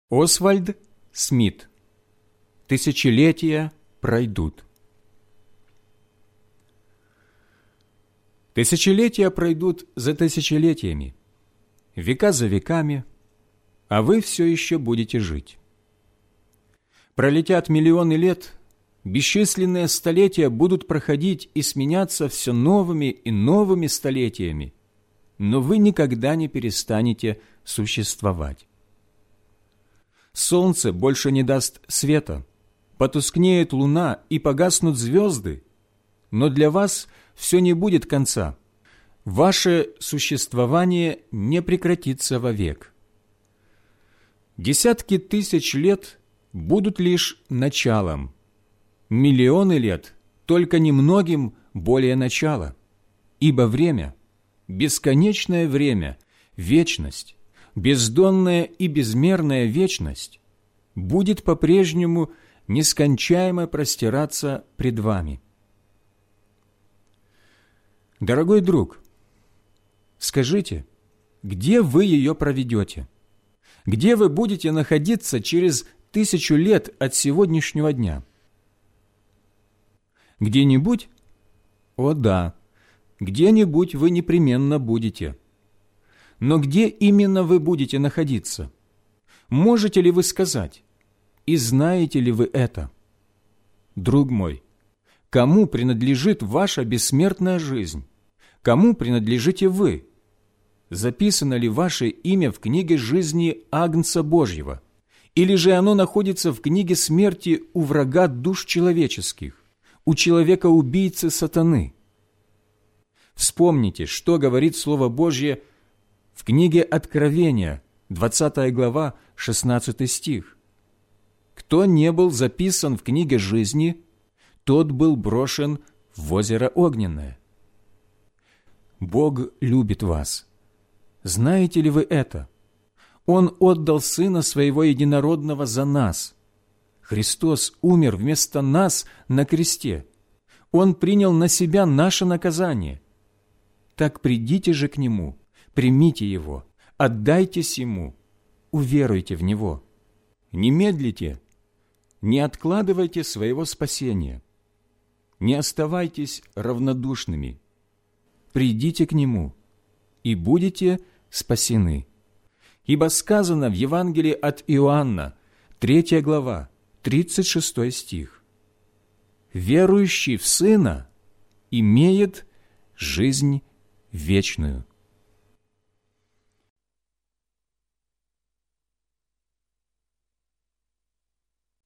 Освальд Смит. Тысячелетия пройдут. Тысячелетия пройдут за тысячелетиями, века за веками, а вы все еще будете жить. Пролетят миллионы лет, бесчисленные столетия будут проходить и сменяться все новыми и новыми столетиями, но вы никогда не перестанете существовать. Солнце больше не даст света, потускнеет луна и погаснут звезды, но для вас все не будет конца. Ваше существование не прекратится вовек. Десятки тысяч лет будут лишь началом, миллионы лет только немногим более начала, ибо время, бесконечное время, вечность, бездонная и безмерная вечность будет по-прежнему нескончаемо простираться пред вами. Дорогой друг, скажите, где вы ее проведете? Где вы будете находиться через 1000 лет от сегодняшнего дня? Где-нибудь? О да, где-нибудь вы непременно будете. Но где именно вы будете находиться? Можете ли вы сказать? И знаете ли вы это? Друг мой, кому принадлежит ваша бессмертная жизнь? Кому принадлежите вы? Записано ли ваше имя в книге жизни Агнца Божьего? Или же оно находится в книге смерти у врага душ человеческих, у человека-убийцы сатаны? Вспомните, что говорит Слово Божье в книге Откровения, 20 глава, 16 стих. «Кто не был записан в книге жизни, тот был брошен в озеро огненное». Бог любит вас. Знаете ли вы это? Он отдал Сына Своего Единородного за нас. Христос умер вместо нас на кресте. Он принял на себя наше наказание. Так придите же к Нему, примите Его, отдайтесь Ему, уверуйте в Него. Не медлите, не откладывайте своего спасения, не оставайтесь равнодушными. Придите к Нему, и будете спасены. Ибо сказано в Евангелии от Иоанна, 3 глава, 36 стих. «Верующий в Сына имеет жизнь вечную».